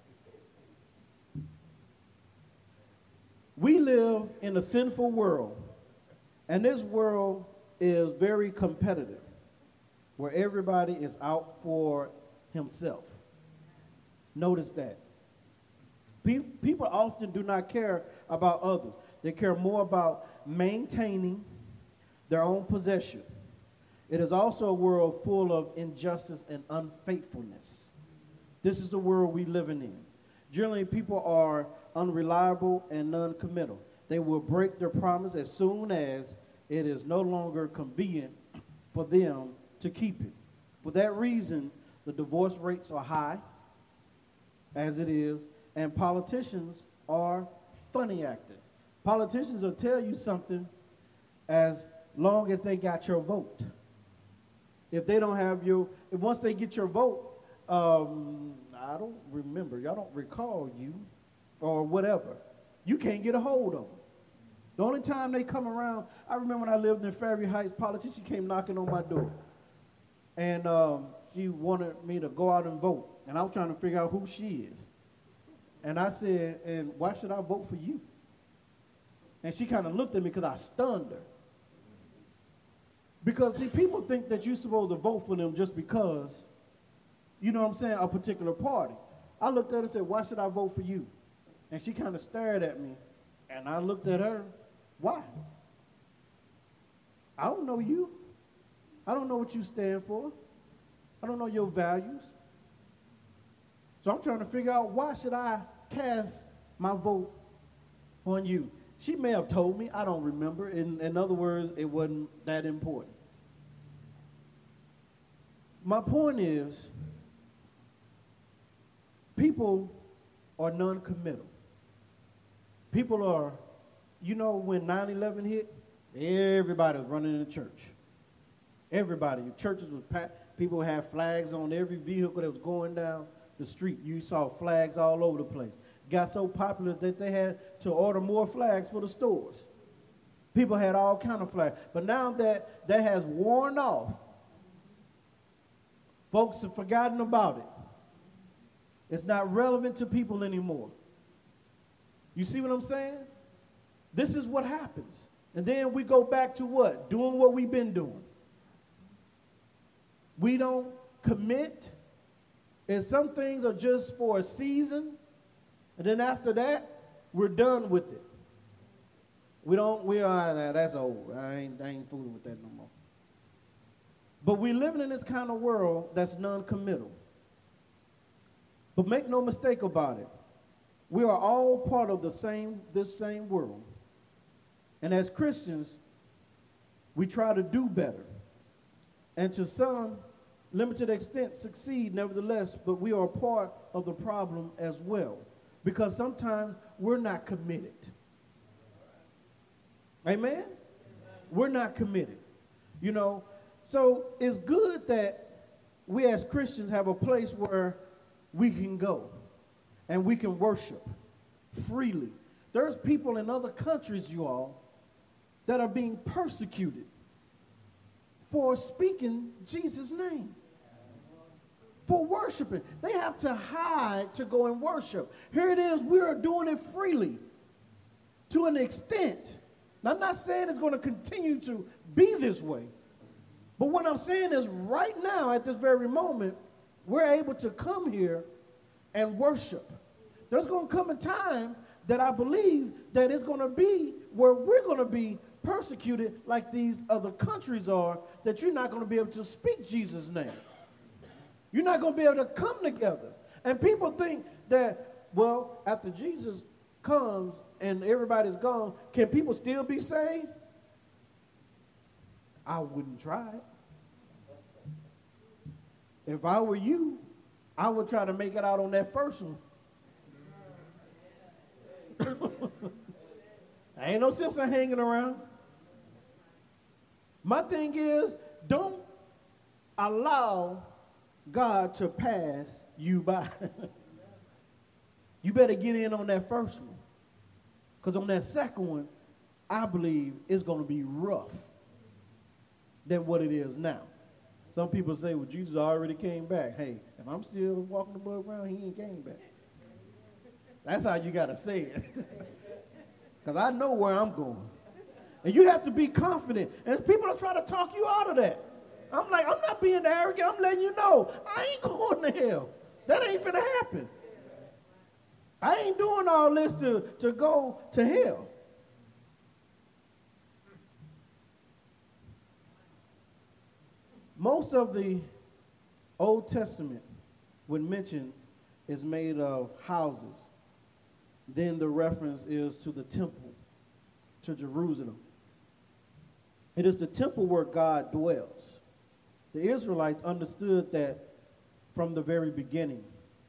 We live in a sinful world, and this world is very competitive, where everybody is out for himself. Notice that. Pe- people often do not care about others. They care more about maintaining their own possession. It is also a world full of injustice and unfaithfulness. This is the world we living in. Generally, people are unreliable and non-committal. They will break their promise as soon as it is no longer convenient for them to keep it. For that reason, the divorce rates are high, as it is, and politicians are funny acting. Politicians will tell you something as long as they got your vote. If they don't have your, if once they get your vote, um, I don't remember, I don't recall you, or whatever, you can't get a hold of them. The only time they come around, I remember when I lived in Fairview Heights, politician came knocking on my door. And um, she wanted me to go out and vote. And I was trying to figure out who she is. And I said, and why should I vote for you? And she kind of looked at me because I stunned her. Because, see, people think that you're supposed to vote for them just because, you know what I'm saying, a particular party. I looked at her and said, why should I vote for you? And she kind of stared at me. And I looked at her, why? I don't know you. I don't know what you stand for. I don't know your values. So I'm trying to figure out, why should I cast my vote on you? She may have told me, I don't remember. In, in other words, it wasn't that important. My point is, people are non-committal. People are, you know, when nine eleven hit, everybody was running in the church. Everybody. Churches was packed. People had flags on every vehicle that was going down the street. You saw flags all over the place. Got so popular that they had to order more flags for the stores. People had all kind of flags. But now that that has worn off, folks have forgotten about it. It's not relevant to people anymore. You see what I'm saying? This is what happens. And then we go back to what? Doing what we've been doing. We don't commit. And some things are just for a season. And then after that, we're done with it. We don't, we are, nah, that's old. I ain't, I ain't fooling with that no more. But we're living in this kind of world that's non-committal. But make no mistake about it. We are all part of the same, this same world. And as Christians, we try to do better. And to some limited extent succeed nevertheless, but we are part of the problem as well. Because sometimes we're not committed. Amen? Amen? We're not committed. You know, so it's good that we as Christians have a place where we can go and we can worship freely. There's people in other countries, you all, that are being persecuted for speaking Jesus' name, for worshiping. They have to hide to go and worship. Here it is, we are doing it freely to an extent. Now, I'm not saying it's going to continue to be this way, but what I'm saying is right now, at this very moment, we're able to come here and worship. There's going to come a time that I believe that it's going to be where we're going to be persecuted like these other countries are, that you're not going to be able to speak Jesus' name. You're not going to be able to come together. And people think that, well, after Jesus comes and everybody's gone, can people still be saved? I wouldn't try it. If I were you, I would try to make it out on that first one. Ain't no sense in hanging around. My thing is, don't allow God to pass you by. You better get in on that first one. Because on that second one, I believe it's going to be rough. than what it is now. Some people say, well, Jesus already came back. Hey, if I'm still walking the mud around, he ain't came back. That's how you got to say it. Because I know where I'm going. And you have to be confident. And people are trying to talk you out of that. I'm like, I'm not being arrogant. I'm letting you know, I ain't going to hell. That ain't going to happen. I ain't doing all this to, to go to hell. Most of the Old Testament, when mentioned, is made of houses. Then the reference is to the temple, to Jerusalem. It is the temple where God dwells. The Israelites understood that from the very beginning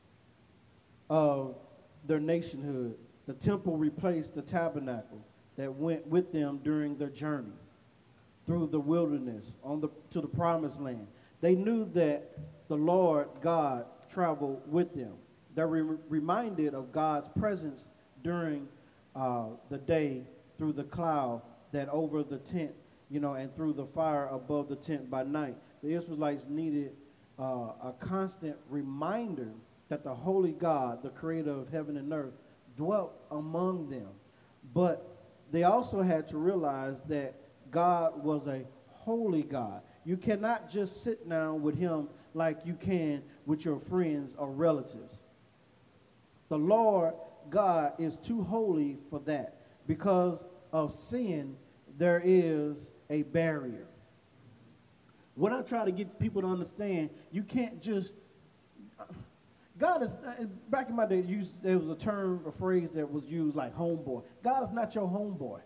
of their nationhood. The temple replaced the tabernacle that went with them during their journey through the wilderness on the to the promised land. They knew that the Lord God traveled with them. They were reminded of God's presence during uh, the day through the cloud that over the tent, you know, and through the fire above the tent by night. The Israelites needed uh, a constant reminder that the holy God, the creator of heaven and earth, dwelt among them. But they also had to realize that God was a holy God. You cannot just sit down with him like you can with your friends or relatives. The Lord God is too holy for that. Because of sin, there is a barrier. What I try to get people to understand, you can't just... God is, back in my day, used, there was a term, a phrase that was used like homeboy. God is not your homeboy.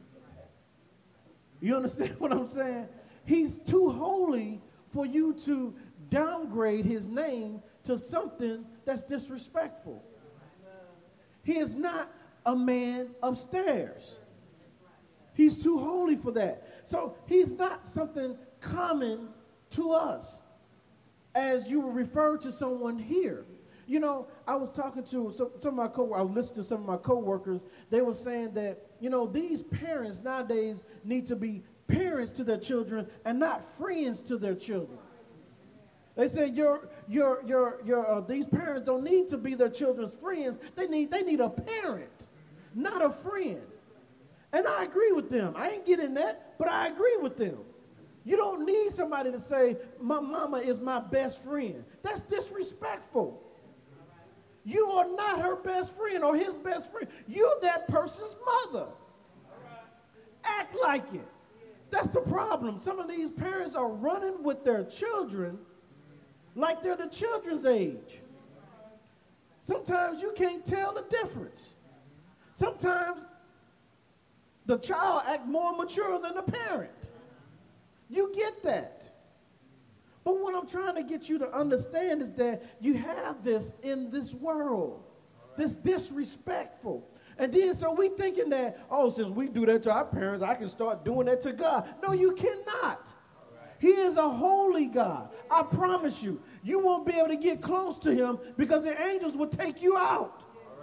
You understand what I'm saying? He's too holy for you to downgrade his name to something that's disrespectful. He is not a man upstairs. He's too holy for that. So he's not something common to us as you refer to someone here. You know, I was talking to some, some of my co-workers, I was listening to some of my co-workers. They were saying that, you know, these parents nowadays need to be parents to their children and not friends to their children. They say your, your, your, your, uh, these parents don't need to be their children's friends. They need, they need a parent, not a friend. And I agree with them. I ain't getting that, but I agree with them. You don't need somebody to say, my mama is my best friend. That's disrespectful. You are not her best friend or his best friend. You're that person's mother. Act like it. That's the problem. Some of these parents are running with their children like they're the children's age. Sometimes you can't tell the difference. Sometimes the child acts more mature than the parent. You get that. But what I'm trying to get you to understand is that you have this in this world, this disrespectful. And then so we thinking that, oh, since we do that to our parents, I can start doing that to God. No, you cannot. He is a holy God. I promise you, you won't be able to get close to him because the angels will take you out.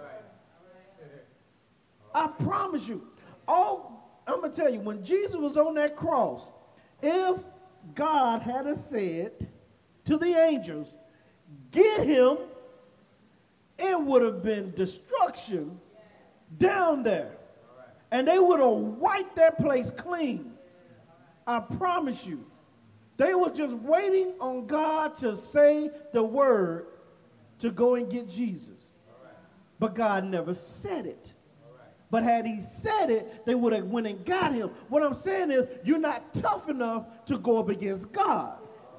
I promise you. All, I'm going to tell you, when Jesus was on that cross, if God had said to the angels, get him, it would have been destruction down there. And they would have wiped that place clean. I promise you. They were just waiting on God to say the word to go and get Jesus. But God never said it. But had he said it, they would have went and got him. What I'm saying is, you're not tough enough to go up against God.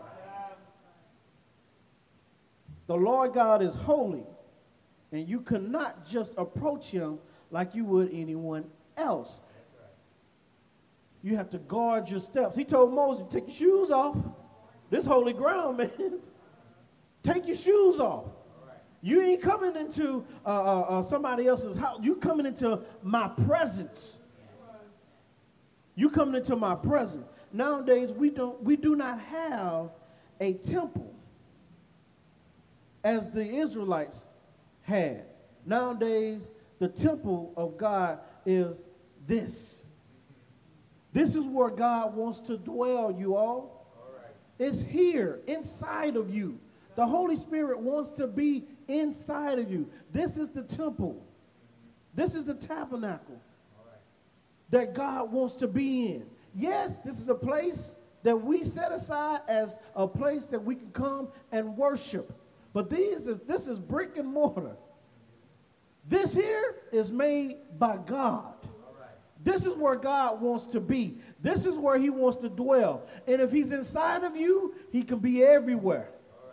The Lord God is holy, and you cannot just approach him like you would anyone else. You have to guard your steps. He told Moses, take your shoes off. This holy ground, man. Take your shoes off. You ain't coming into uh, uh, uh, somebody else's house. You coming into my presence. You coming into my presence. Nowadays, we don't. We do not have a temple as the Israelites had. Nowadays, the temple of God is this. This is where God wants to dwell, you all. All right. It's here, inside of you. The Holy Spirit wants to be inside of you. This is the temple. This is the tabernacle that God wants to be in. Yes, this is a place that we set aside as a place that we can come and worship. But these is, this is brick and mortar. This here is made by God. This is where God wants to be. This is where he wants to dwell. And if he's inside of you, he can be everywhere.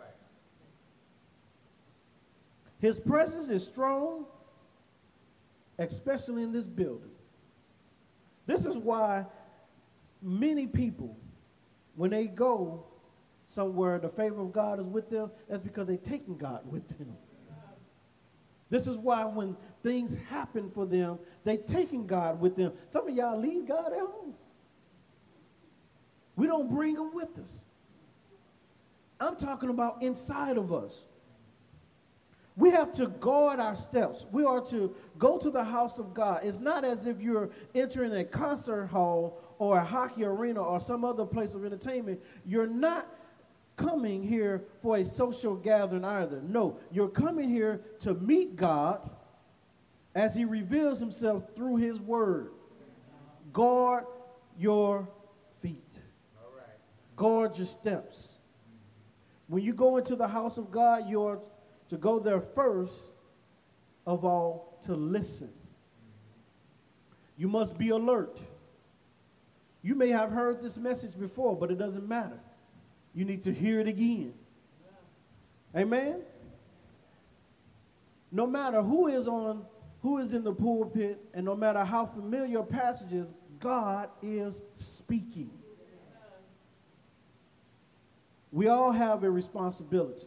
His presence is strong, especially in this building. This is why many people, when they go somewhere, the favor of God is with them. That's because they're taking God with them. This is why when things happen for them, they're taking God with them. Some of y'all leave God at home. We don't bring him with us. I'm talking about inside of us. We have to guard our steps. We are to go to the house of God. It's not as if you're entering a concert hall or a hockey arena or some other place of entertainment. You're not coming here for a social gathering either. No, you're coming here to meet God as he reveals himself through his word. Guard your feet. All right. Guard your steps. When you go into the house of God, you're to go there first of all to listen. You must be alert. You may have heard this message before, but it doesn't matter. You need to hear it again. Amen? No matter who is on, who is in the pulpit, and no matter how familiar a passage is, God is speaking. We all have a responsibility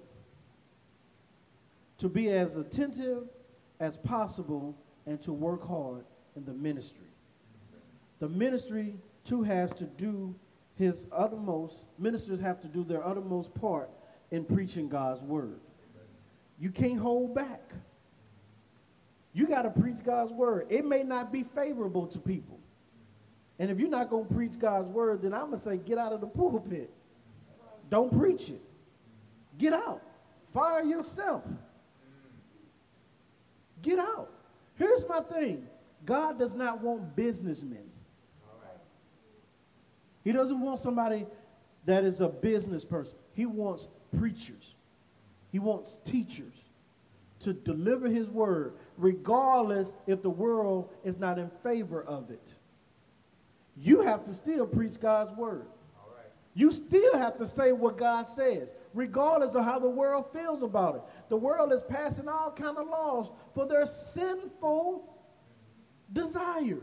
to be as attentive as possible and to work hard in the ministry. The ministry, too, has to do his uttermost, ministers have to do their uttermost part in preaching God's word. You can't hold back. You got to preach God's word. It may not be favorable to people. And if you're not going to preach God's word, then I'm going to say get out of the pulpit. Don't preach it. Get out. Fire yourself. Get out. Here's my thing. God does not want businessmen. He doesn't want somebody that is a business person. He wants preachers. He wants teachers to deliver his word, regardless if the world is not in favor of it. You have to still preach God's word. All right. You still have to say what God says, regardless of how the world feels about it. The world is passing all kinds of laws for their sinful desires.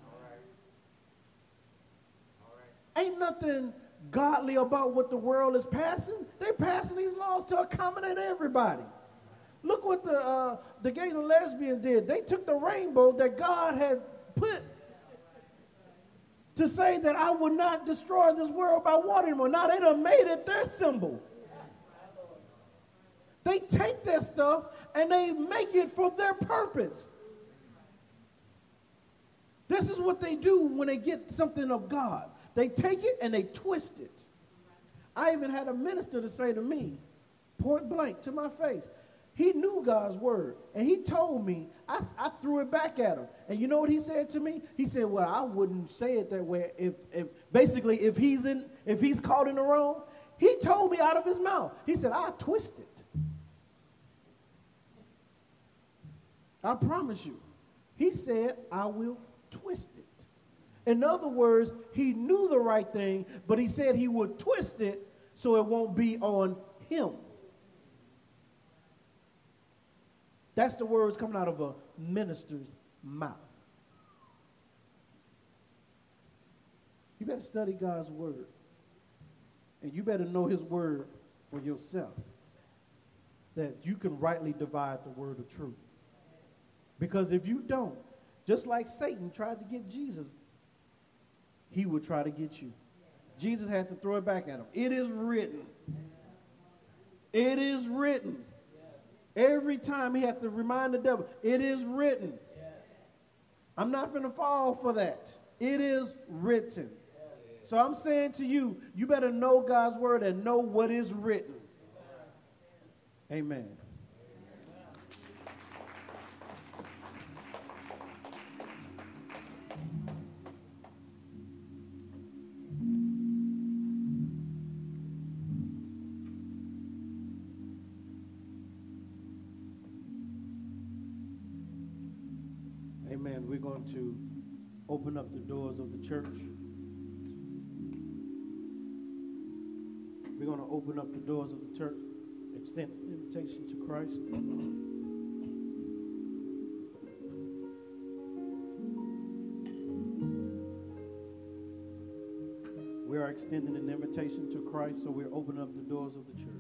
Ain't nothing godly about what the world is passing. They're passing these laws to accommodate everybody. Look what the uh, the gays and lesbians did. They took the rainbow that God had put to say that I will not destroy this world by water anymore. Now they done made it their symbol. They take that stuff and they make it for their purpose. This is what they do when they get something of God. They take it and they twist it. I even had a minister to say to me, point blank to my face, he knew God's word. And he told me, I, I threw it back at him. And you know what he said to me? He said, well, I wouldn't say it that way. If, if basically, if he's in, if he's caught in the wrong, he told me out of his mouth. He said, I'll twist it. I promise you. He said, I will twist it. In other words, he knew the right thing, but he said he would twist it so it won't be on him. That's the words coming out of a minister's mouth. You better study God's word. And you better know his word for yourself, that you can rightly divide the word of truth. Because if you don't, just like Satan tried to get Jesus, he would try to get you. Jesus had to throw it back at him. It is written. It is written. Every time he had to remind the devil, it is written. I'm not going to fall for that. It is written. So I'm saying to you, you better know God's word and know what is written. Amen. Amen. We're going to open up the doors of the church. We're going to open up the doors of the church, extend an invitation to Christ. We are extending an invitation to Christ, so we're opening up the doors of the church.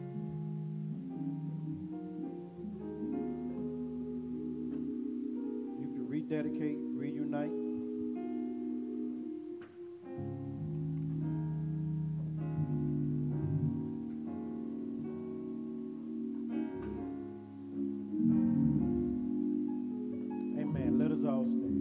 Rededicate, reunite. Amen. Let us all stand.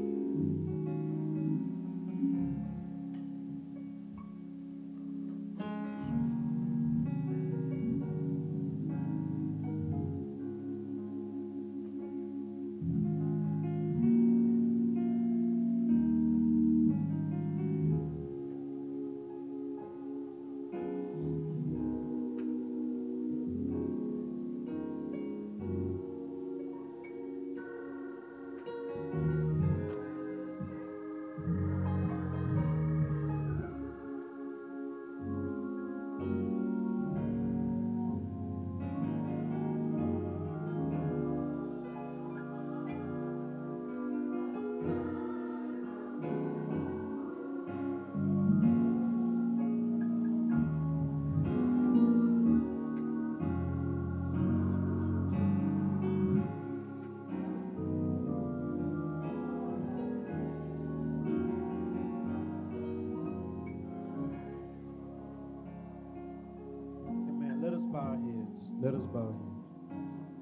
Let us bow here.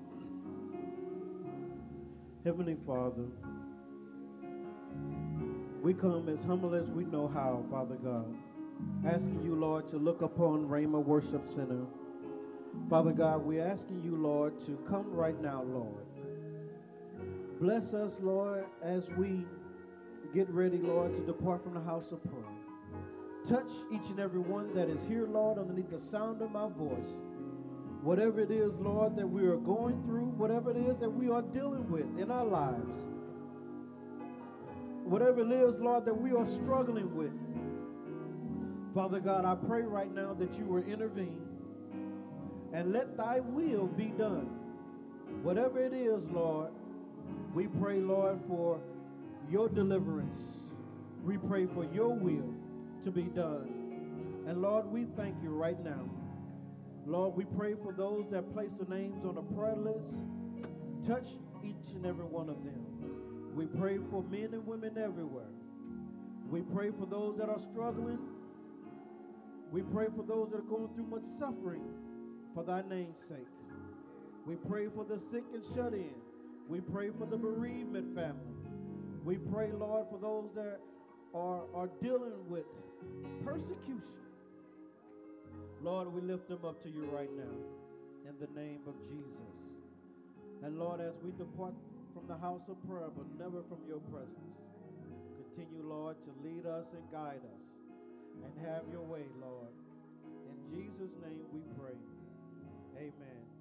Heavenly Father, we come as humble as we know how, Father God, asking you, Lord, to look upon Rhema Worship Center. Father God, we're asking you, Lord, to come right now, Lord. Bless us, Lord, as we get ready, Lord, to depart from the house of prayer. Touch each and every one that is here, Lord, underneath the sound of my voice. Whatever it is, Lord, that we are going through, whatever it is that we are dealing with in our lives, whatever it is, Lord, that we are struggling with, Father God, I pray right now that you will intervene and let thy will be done. Whatever it is, Lord, we pray, Lord, for your deliverance. We pray for your will to be done. And Lord, we thank you right now. Lord, we pray for those that place their names on the prayer list. Touch each and every one of them. We pray for men and women everywhere. We pray for those that are struggling. We pray for those that are going through much suffering for thy name's sake. We pray for the sick and shut in. We pray for the bereavement family. We pray, Lord, for those that are, are dealing with persecution. Lord, we lift them up to you right now in the name of Jesus. And Lord, as we depart from the house of prayer, but never from your presence, continue, Lord, to lead us and guide us and have your way, Lord. In Jesus' name we pray. Amen.